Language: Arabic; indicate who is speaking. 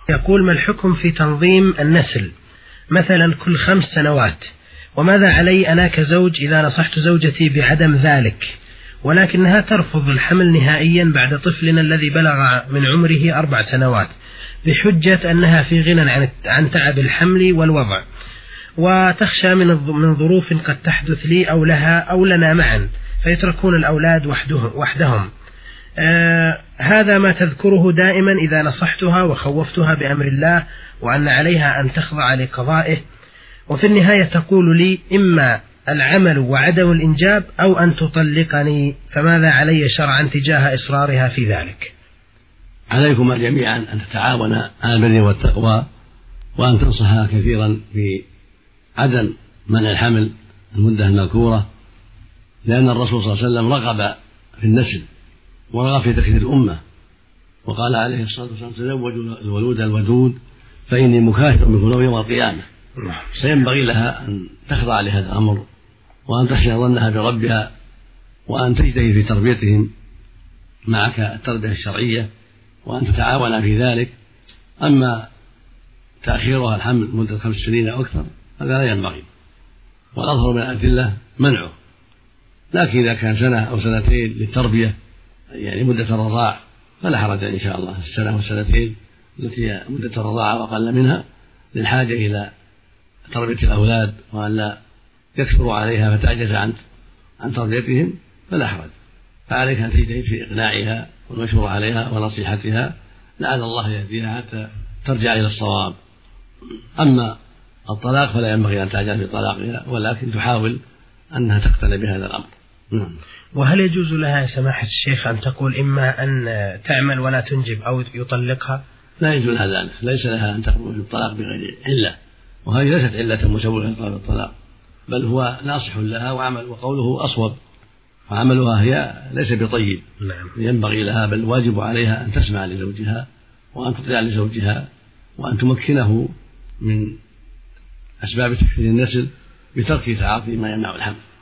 Speaker 1: يقول: ما الحكم في تنظيم النسل مثلا كل 5 سنوات؟ وماذا علي أنا كزوج إذا نصحت زوجتي بعدم ذلك ولكنها ترفض الحمل نهائيا بعد طفلنا الذي بلغ من عمره 4 سنوات بحجة أنها في غنى عن تعب الحمل والوضع، وتخشى من ظروف قد تحدث لي أو لها أو لنا معا فيتركون الأولاد وحدهم. هذا ما تذكره دائما إذا نصحتها وخوفتها بأمر الله وأن عليها أن تخضع لقضائه، وفي النهاية تقول لي: إما العمل وعدم الإنجاب أو أن تطلقني، فماذا علي شرعا تجاه إصرارها في ذلك؟
Speaker 2: عليكم جميعا أن تتعاونا على البر والتقوى، وأن تنصحها كثيرا في عدم منع الحمل المدة المذكورة، لأن الرسول صلى الله عليه وسلم رغب في النسل ورغب في تكثير الأمة، وقال عليه الصلاة والسلام: تزوجوا الولود الودود فإني مكاثر بكم يوم القيامة. فينبغي لها أن تخضع لهذا الأمر، وأن تحسن ظنها بربها، وأن تجتهد في تربيتهم معك التربية الشرعية، وأن تتعاون في ذلك. أما تأخيرها الحمل مدة 5 سنين أو أكثر هذا لا ينبغي، والأظهر من الأدلة منعه. لكن إذا كان 1 أو 2 سنين للتربية، يعني مدة الرضاع، فلا حرج إن شاء الله 1 أو 2 سنين التي هي مدة الرضاعة وأقل منها للحاجة إلى تربية الأولاد، وأن لا يكثروا عليها فتعجز عن تربيتهم، فلا حرج. فعليك أن تجتهد في إقناعها والمشورة عليها ونصيحتها لعل الله يهديها حتى ترجع إلى الصواب. أما الطلاق فلا ينبغي أن تعجل في طلاقها، ولكن تحاول أنها تقتنع بهذا الأمر.
Speaker 1: وهل يجوز لها يا سماحة الشيخ أن تقول إما أن تعمل ولا تنجب أو يطلقها؟
Speaker 2: لا يجوز هذا، ليس لها أن تخرج بالطلاق بغير علة، وهذه ليست علة مسوغة لطلب الطلاق، بل هو ناصح لها وقوله أصوب، وعملها هي ليس بطيب. ينبغي لها بل واجب عليها أن تسمع لزوجها، وأن تطيع لزوجها، وأن تمكنه من أسباب تكثير النسل بترك تعاطي ما يمنع الحمل.